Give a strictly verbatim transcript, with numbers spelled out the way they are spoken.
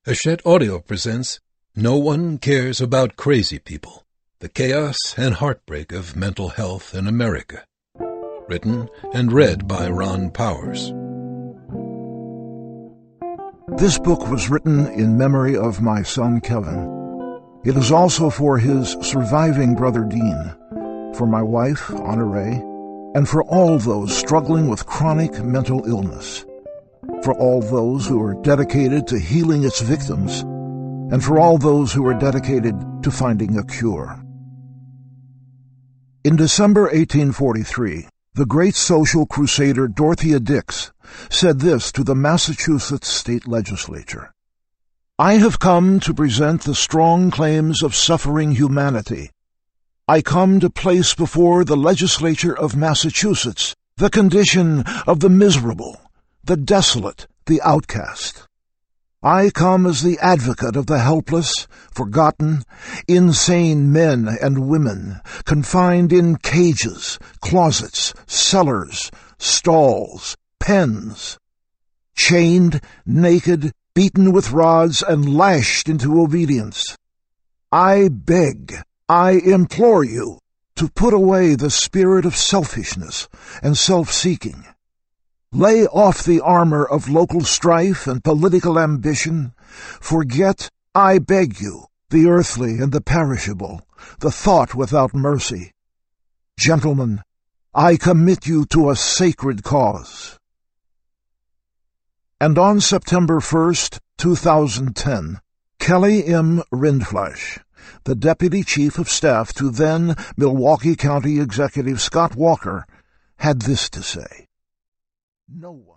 Hachette Audio presents No One Cares About Crazy People, the Chaos and Heartbreak of Mental Health in America. Written and read by Ron Powers. This book was written in memory of my son Kevin. It is also for his surviving brother Dean, for my wife, Honoree, and for all those struggling with chronic mental illness, for all those who are dedicated to healing its victims, and for all those who are dedicated to finding a cure. In December eighteen forty-three, the great social crusader Dorothea Dix said this to the Massachusetts state legislature: "I have come to present the strong claims of suffering humanity. I come to place before the legislature of Massachusetts the condition of the miserable, the desolate, the outcast. I come as the advocate of the helpless, forgotten, insane men and women, confined in cages, closets, cellars, stalls, pens, chained, naked, beaten with rods, and lashed into obedience. I beg, I implore you to put away the spirit of selfishness and self-seeking. Lay off the armor of local strife and political ambition. Forget, I beg you, the earthly and the perishable, the thought without mercy. Gentlemen, I commit you to a sacred cause." And on September first, two thousand ten, Kelly M. Rindfleisch, the Deputy Chief of Staff to then Milwaukee County Executive Scott Walker, had this to say: "No one